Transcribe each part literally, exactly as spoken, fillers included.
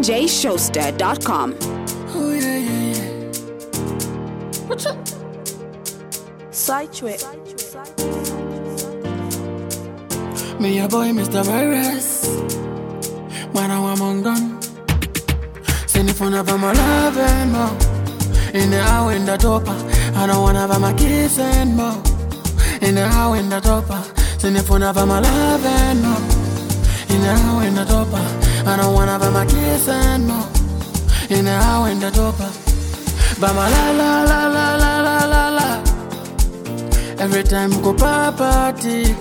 j schuster dot com. Oh yeah, yeah, yeah. What's up? Sideswipe. Me a boy, Mister Virus. When I want my gun, send it phone over my love and more. In the hour in the topper, I don't wanna have my kiss and more. In the hour in the topper, send it phone over my love and more. In the hour in the topper, I don't wanna have my kiss and more. In the hour in the topper, but my la la la la la la la la. Every time go party.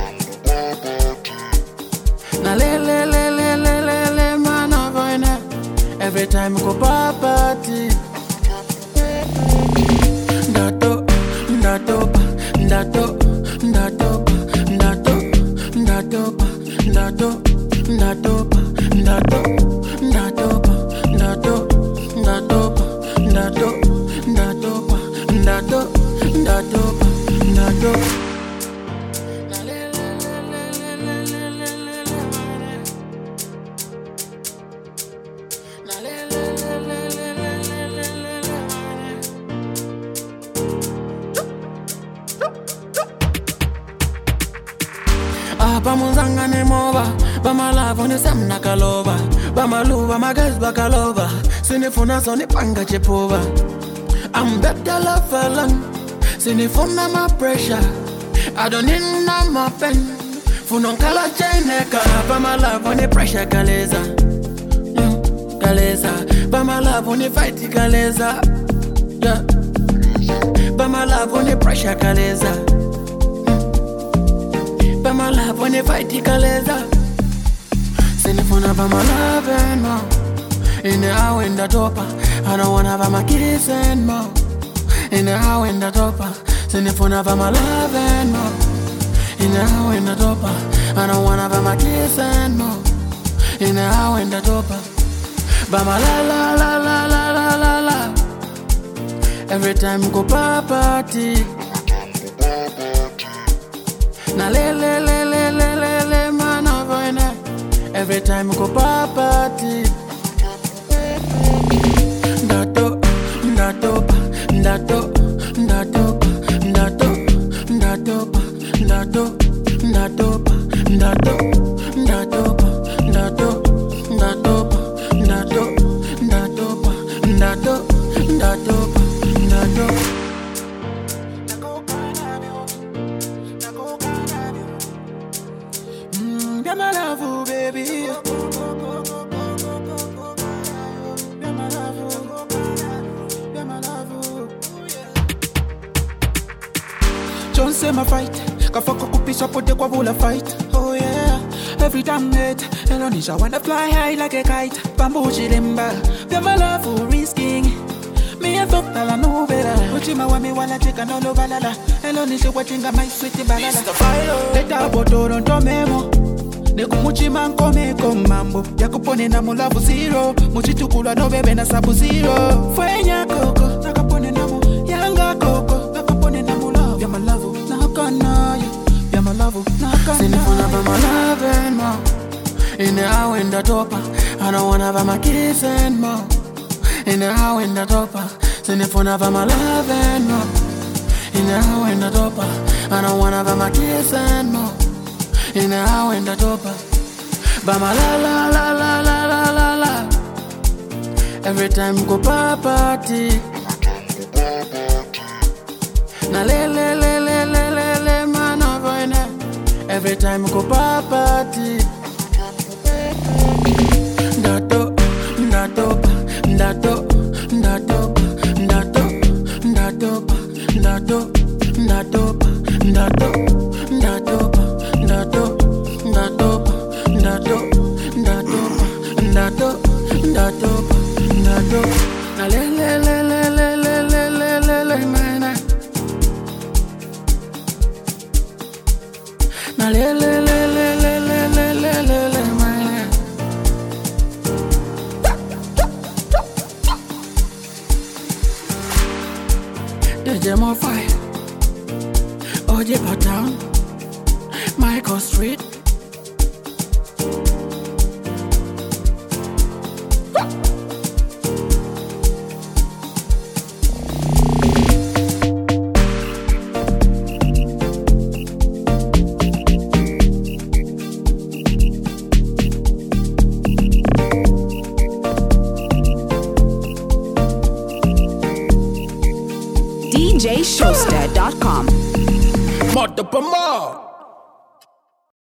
Na le le le le le le le man avoid. Every time go party. Dato, dato, dato, dato, dato, dato, dato, dato, dato, dato, dato, dato, dato, dato, dato, dato. Bamuzanga ne mova, bamalavo ne samna kalova, bamaluva magas bakalova, sinifuna soni panga chepova. I'm better love alone, sinifuna my pressure. I don't need no more pen. Funon kala cheneka, bamalavo ne pressure kaleza, yeah, kaleza, bamalavo ne fight kaleza, yeah, bamalavo ne pressure kaleza. My love when you fight the kaleza. Send the phone up my love and more. In the hour in the topper, I don't wanna have my kiss and more. In the hour in the topper, send the phone up my love and more. In the hour in the topper, I don't wanna have my kiss and more. In the hour in the topper, but my la la la la la la la la. Every time go party. Na le le le le le le le man avoid. Every time go party. Dato, dato, dato, dato, dato, dato, dato, dato, dato, dato, dato, dato, dato, dato, dato, dato. You're my love, baby. You're my love. You're my love. John say my fight. Kafoko kupisha pote kwa vula fight. Oh yeah. Every time net. Elonisha wanna fly high like a kite. Bamboo chilimba. You're my love, risking. Me I thought that I know better. Uchima wami wala chika nolo balala. Elonisha watchinga my sweet balala. Leta botoro ndo memo. Neku muchima nkome komambo yakupone na mulavu zero muchitukula no bebe na sabu zero fwenya koko nakapone namo yanga koko nakapone na mulavu ya malavu nakana ya malavu nakana sinifuna ba malavu and more in the hour in the topper I don't wanna have my kiss and more in the hour in the topper sinifuna ba malavu and more in the hour in the topper I don't wanna have my kiss and more in the hour in the topper, but my la la la la la la la la. Every time go party. Na le le le le le le le man avoid. Every time go party. Dato, dato, dato, dato, dato, dato, dato, dato, dato, dato. Dato, dato, dato, dato, dato, dato, dato. Na le le le le le le le le le le mana. Na le le le le le le le le le le mana. D J Mo Fire, O J Patown, Michael Street. D J Showstad dot com. Mother